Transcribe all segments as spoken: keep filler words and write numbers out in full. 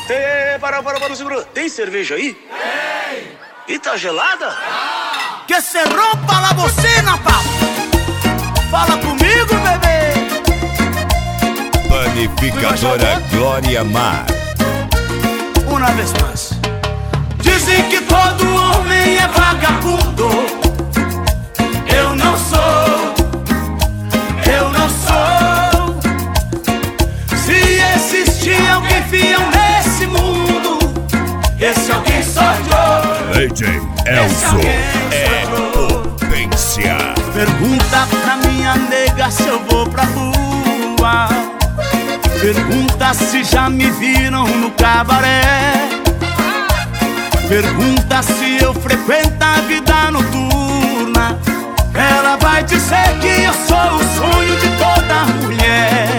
Tem, para, para, para, segura. Tem cerveja aí? Tem. E tá gelada? Ah. Que se rompa la bocina, papo. Fala comigo, bebê. Panificadora Glória Mar. Uma vez mais. Dizem que todo homem é vagabundo. Eu não sou. Eu não sou. Se existir alguém fiel nesse mundo, esse alguém sou eu. D J Elzo é potência. Pergunta pra minha nega se eu vou pra rua. Pergunta se já me viram no cabaré. Pergunta se eu frequento a vida noturna. Ela vai dizer que eu sou o sonho de toda mulher.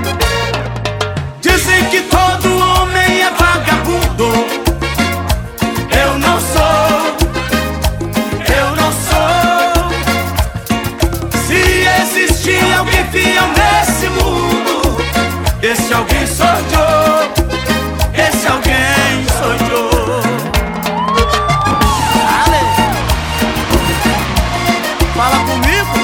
Dizem que todo homem é vagabundo. Eu não sou. Eu não sou. Se existir alguém fiel nesse mundo, esse alguém sou eu. Esse alguém sou eu. Ale, fala comigo.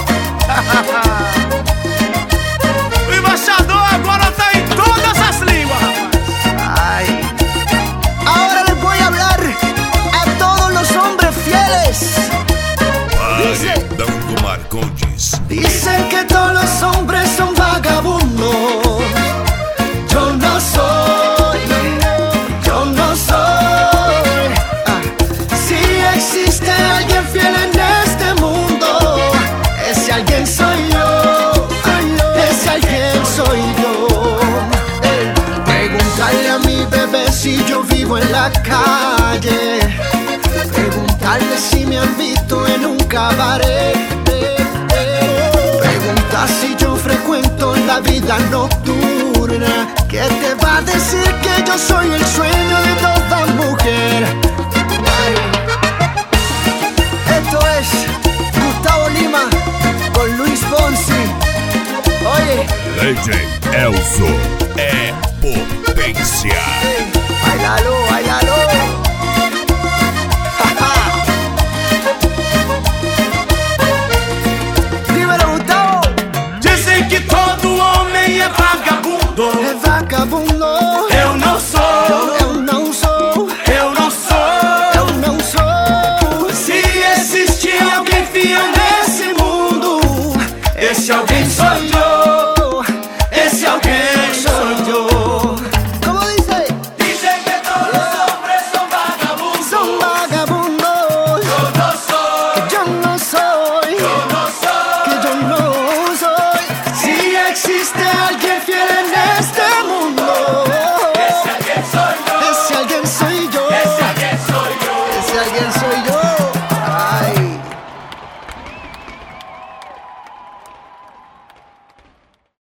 O embaixador agora tá em todas as línguas, rapaz. Ay. Ahora les voy a hablar a todos los hombres fieles. Paredão Marcondes. Dicen que todos los hombres son vagabundos. Yo no soy, yo no soy. Ah, si existe alguien fiel en este mundo, ese alguien soy yo. Ese alguien soy yo. Eh, Preguntarle a mi bebé si yo vivo en la calle. Preguntarle si me han visto en un cabaret. Pregunta si yo frecuento la vida nocturna. ¿Qué te va a decir que yo soy el sueño de toda mujer? Ay. Esto es Gustavo Lima con Luis Fonsi. Oye, D J Elzo é potência. hey, bailalo, bailalo. Dímelo, Gustavo. Dizem que todo homem é vagabundo. É vagabundo. Eu não sou. Eu não sou. Eu não sou. Eu não sou. Se existir alguém fiel nesse mundo, esse alguém sou eu. Esse alguém sou eu. ¿Cómo dice? Dizem que todos os hombres são vagabundos. Son vagabundos. Eu não sou. Que yo no soy. Eu não sou. Que yo no soy. Si existe alguien fiel en este mundo, Esse alguém sou eu. ese alguien soy yo. Esse alguém sou eu. Ese alguien soy yo.